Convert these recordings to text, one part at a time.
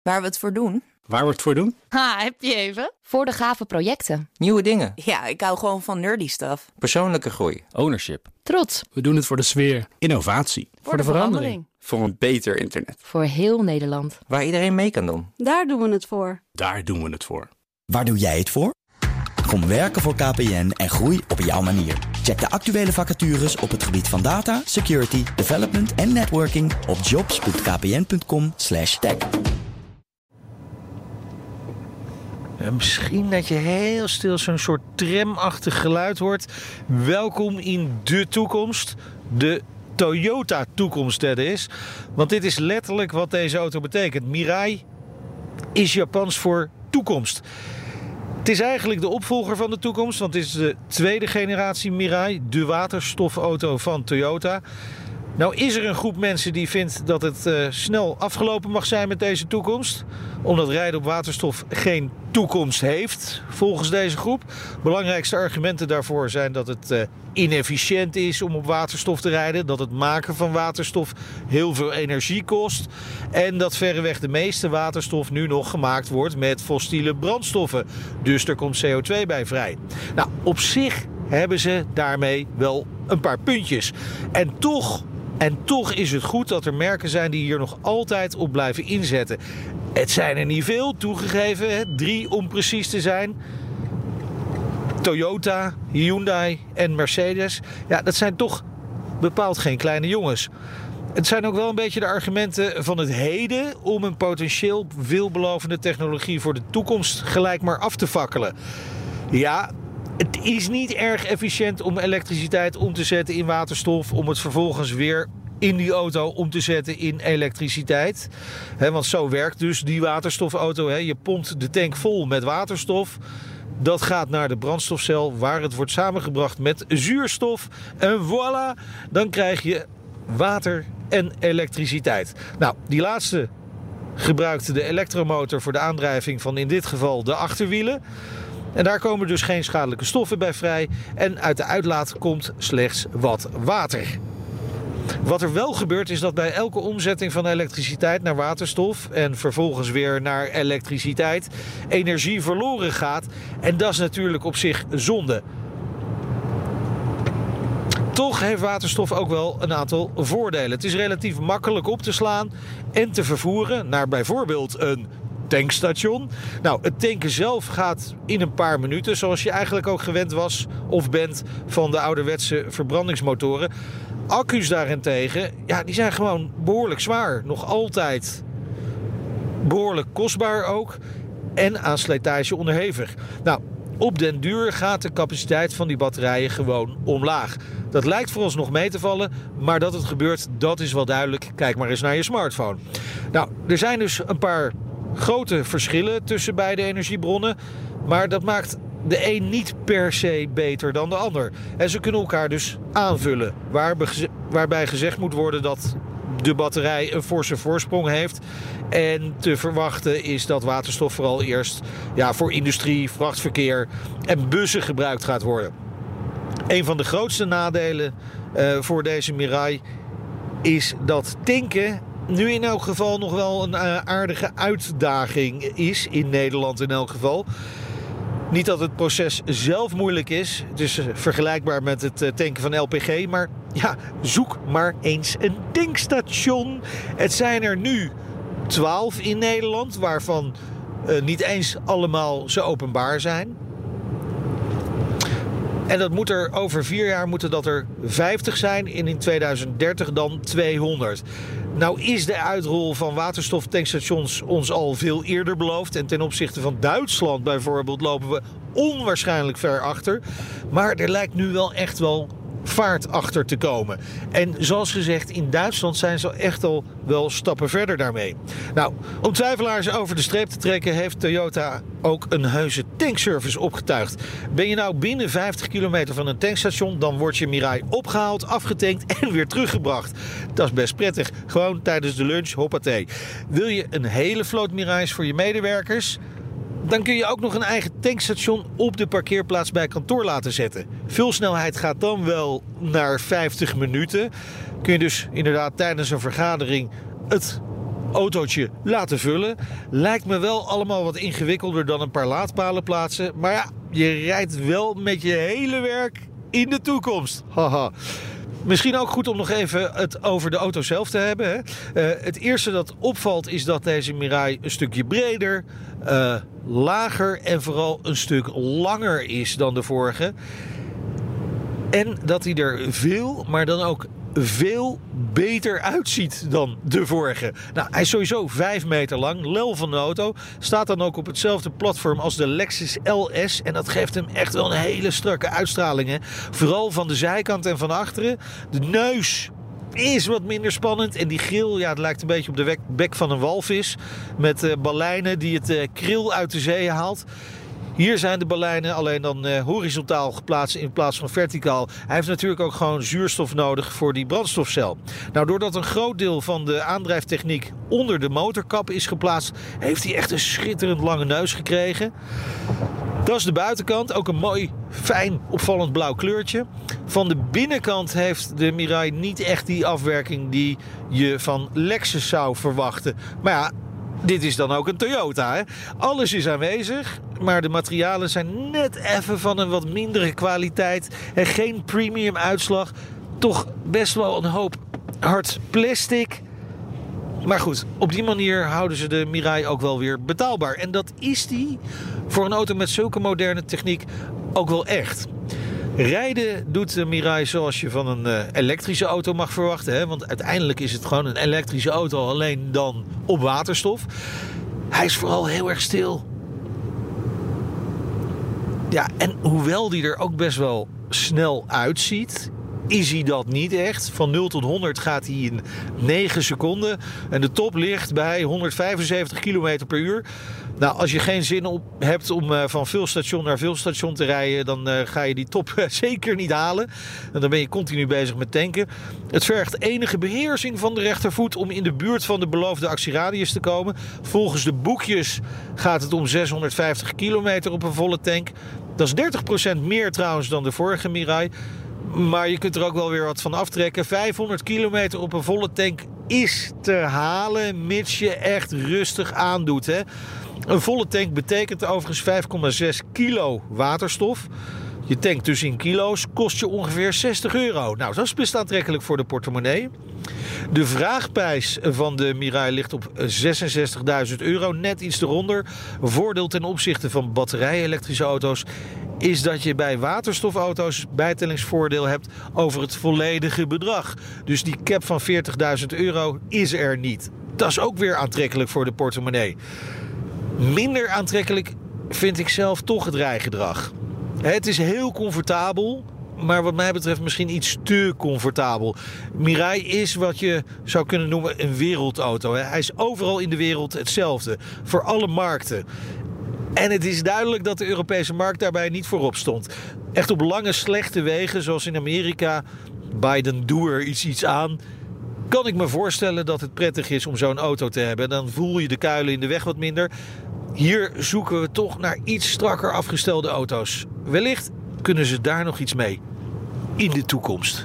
Waar we het voor doen? Waar we het voor doen? Ha, heb je even? Voor de gave projecten. Nieuwe dingen. Ja, ik hou gewoon van nerdy stuff. Persoonlijke groei. Ownership. Trots. We doen het voor de sfeer. Innovatie. Voor de verandering. Voor een beter internet. Voor heel Nederland. Waar iedereen mee kan doen. Daar doen we het voor. Daar doen we het voor. Waar doe jij het voor? Kom werken voor KPN en groei op jouw manier. Check de actuele vacatures op het gebied van data, security, development en networking op jobs.kpn.com/tech. Misschien dat je heel stil zo'n soort tramachtig geluid hoort. Welkom in de toekomst. De Toyota toekomst, dat is. Want dit is letterlijk wat deze auto betekent. Mirai is Japans voor toekomst. Het is eigenlijk de opvolger van de toekomst, want het is de tweede generatie Mirai, de waterstofauto van Toyota. Nou is er een groep mensen die vindt dat het snel afgelopen mag zijn met deze toekomst. Omdat rijden op waterstof geen toekomst heeft, volgens deze groep. Belangrijkste argumenten daarvoor zijn dat het inefficiënt is om op waterstof te rijden. Dat het maken van waterstof heel veel energie kost. En dat verreweg de meeste waterstof nu nog gemaakt wordt met fossiele brandstoffen. Dus er komt CO2 bij vrij. Nou, op zich hebben ze daarmee wel een paar puntjes. En toch is het goed dat er merken zijn die hier nog altijd op blijven inzetten. Het zijn er niet veel, toegegeven, 3 om precies te zijn. Toyota, Hyundai en Mercedes. Ja, dat zijn toch bepaald geen kleine jongens. Het zijn ook wel een beetje de argumenten van het heden om een potentieel veelbelovende technologie voor de toekomst gelijk maar af te fakkelen. Ja, het is niet erg efficiënt om elektriciteit om te zetten in waterstof, om het vervolgens weer in die auto om te zetten in elektriciteit. Want zo werkt dus die waterstofauto. Je pompt de tank vol met waterstof. Dat gaat naar de brandstofcel waar het wordt samengebracht met zuurstof. En voilà, dan krijg je water en elektriciteit. Nou, die laatste gebruikt de elektromotor voor de aandrijving van in dit geval de achterwielen. En daar komen dus geen schadelijke stoffen bij vrij. En uit de uitlaat komt slechts wat water. Wat er wel gebeurt is dat bij elke omzetting van elektriciteit naar waterstof en vervolgens weer naar elektriciteit energie verloren gaat. En dat is natuurlijk op zich zonde. Toch heeft waterstof ook wel een aantal voordelen. Het is relatief makkelijk op te slaan en te vervoeren naar bijvoorbeeld een tankstation. Nou, het tanken zelf gaat in een paar minuten, zoals je eigenlijk ook gewend was of bent van de ouderwetse verbrandingsmotoren. Accu's daarentegen, ja, die zijn gewoon behoorlijk zwaar. Nog altijd behoorlijk kostbaar ook. En aan slijtage onderhevig. Nou, op den duur gaat de capaciteit van die batterijen gewoon omlaag. Dat lijkt vooralsnog mee te vallen, maar dat het gebeurt, dat is wel duidelijk. Kijk maar eens naar je smartphone. Nou, er zijn dus een paar grote verschillen tussen beide energiebronnen. Maar dat maakt de een niet per se beter dan de ander. En ze kunnen elkaar dus aanvullen. Waarbij gezegd moet worden dat de batterij een forse voorsprong heeft. En te verwachten is dat waterstof vooral eerst voor industrie, vrachtverkeer en bussen gebruikt gaat worden. Een van de grootste nadelen voor deze Mirai is dat tanken nu in elk geval nog wel een aardige uitdaging is. In Nederland in elk geval. Niet dat het proces zelf moeilijk is. Het is vergelijkbaar met het tanken van LPG. Maar ja, zoek maar eens een tankstation. Het zijn er nu 12 in Nederland. Waarvan niet eens allemaal zo openbaar zijn. En dat moet er over 4 jaar moeten dat er 50 zijn. En in 2030 dan 200. Nou is de uitrol van waterstoftankstations ons al veel eerder beloofd. En ten opzichte van Duitsland bijvoorbeeld lopen we onwaarschijnlijk ver achter. Maar er lijkt nu wel echt wel vaart achter te komen. En zoals gezegd, in Duitsland zijn ze echt al wel stappen verder daarmee. Nou, om twijfelaars over de streep te trekken heeft Toyota ook een heuse tankservice opgetuigd. Ben je nou binnen 50 kilometer van een tankstation, dan wordt je Mirai opgehaald, afgetankt en weer teruggebracht. Dat is best prettig. Gewoon tijdens de lunch, hoppatee. Wil je een hele vloot Mirais voor je medewerkers? Dan kun je ook nog een eigen tankstation op de parkeerplaats bij kantoor laten zetten. Vulsnelheid gaat dan wel naar 50 minuten. Kun je dus inderdaad tijdens een vergadering het autootje laten vullen. Lijkt me wel allemaal wat ingewikkelder dan een paar laadpalen plaatsen. Maar ja, je rijdt wel met je hele werk in de toekomst. Haha. Misschien ook goed om nog even het over de auto zelf te hebben. Hè. Het eerste dat opvalt is dat deze Mirai een stukje breder, lager en vooral een stuk langer is dan de vorige. En dat hij er veel, maar dan ook veel beter uitziet dan de vorige. Nou, hij is sowieso 5 meter lang, lel van de auto. Staat dan ook op hetzelfde platform als de Lexus LS. En dat geeft hem echt wel een hele strakke uitstraling. Hè? Vooral van de zijkant en van achteren. De neus is wat minder spannend. En die grill, ja, het lijkt een beetje op de bek van een walvis. Met baleinen die het kril uit de zee haalt. Hier zijn de baleinen alleen dan horizontaal geplaatst in plaats van verticaal. Hij heeft natuurlijk ook gewoon zuurstof nodig voor die brandstofcel. Nou, doordat een groot deel van de aandrijftechniek onder de motorkap is geplaatst, heeft hij echt een schitterend lange neus gekregen. Dat is de buitenkant. Ook een mooi, fijn, opvallend blauw kleurtje. Van de binnenkant heeft de Mirai niet echt die afwerking die je van Lexus zou verwachten. Maar ja, dit is dan ook een Toyota. Hè? Alles is aanwezig, maar de materialen zijn net even van een wat mindere kwaliteit. En geen premium uitslag. Toch best wel een hoop hard plastic. Maar goed, op die manier houden ze de Mirai ook wel weer betaalbaar. En dat is die voor een auto met zulke moderne techniek ook wel echt. Rijden doet de Mirai zoals je van een elektrische auto mag verwachten. Hè? Want uiteindelijk is het gewoon een elektrische auto, alleen dan op waterstof. Hij is vooral heel erg stil. Ja, en hoewel die er ook best wel snel uitziet, is hij dat niet echt. Van 0 tot 100 gaat hij in 9 seconden. En de top ligt bij 175 km per uur. Nou, als je geen zin hebt om van veel station naar veel station te rijden, dan ga je die top zeker niet halen. En dan ben je continu bezig met tanken. Het vergt enige beheersing van de rechtervoet om in de buurt van de beloofde actieradius te komen. Volgens de boekjes gaat het om 650 kilometer op een volle tank. Dat is 30% meer trouwens dan de vorige Mirai. Maar je kunt er ook wel weer wat van aftrekken. 500 kilometer op een volle tank is te halen, mits je echt rustig aandoet. Hè? Een volle tank betekent overigens 5,6 kilo waterstof. Je tankt dus in kilo's, kost je ongeveer €60. Nou, dat is best aantrekkelijk voor de portemonnee. De vraagprijs van de Mirai ligt op €66.000, net iets eronder. Voordeel ten opzichte van batterij-elektrische auto's is dat je bij waterstofauto's bijtellingsvoordeel hebt over het volledige bedrag. Dus die cap van €40.000 is er niet. Dat is ook weer aantrekkelijk voor de portemonnee. Minder aantrekkelijk vind ik zelf toch het rijgedrag. Het is heel comfortabel, maar wat mij betreft misschien iets te comfortabel. Mirai is wat je zou kunnen noemen een wereldauto. Hij is overal in de wereld hetzelfde, voor alle markten. En het is duidelijk dat de Europese markt daarbij niet voorop stond. Echt op lange slechte wegen, zoals in Amerika, Biden doe er iets aan, kan ik me voorstellen dat het prettig is om zo'n auto te hebben. Dan voel je de kuilen in de weg wat minder. Hier zoeken we toch naar iets strakker afgestelde auto's. Wellicht kunnen ze daar nog iets mee in de toekomst.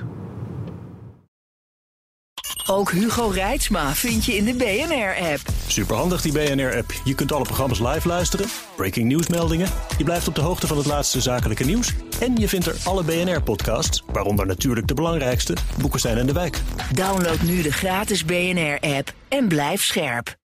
Ook Hugo Reitsma vind je in de BNR-app. Superhandig die BNR-app. Je kunt alle programma's live luisteren, breaking nieuwsmeldingen. Je blijft op de hoogte van het laatste zakelijke nieuws. En je vindt er alle BNR-podcasts, waaronder natuurlijk de belangrijkste, Boeken zijn in de wijk. Download nu de gratis BNR-app en blijf scherp.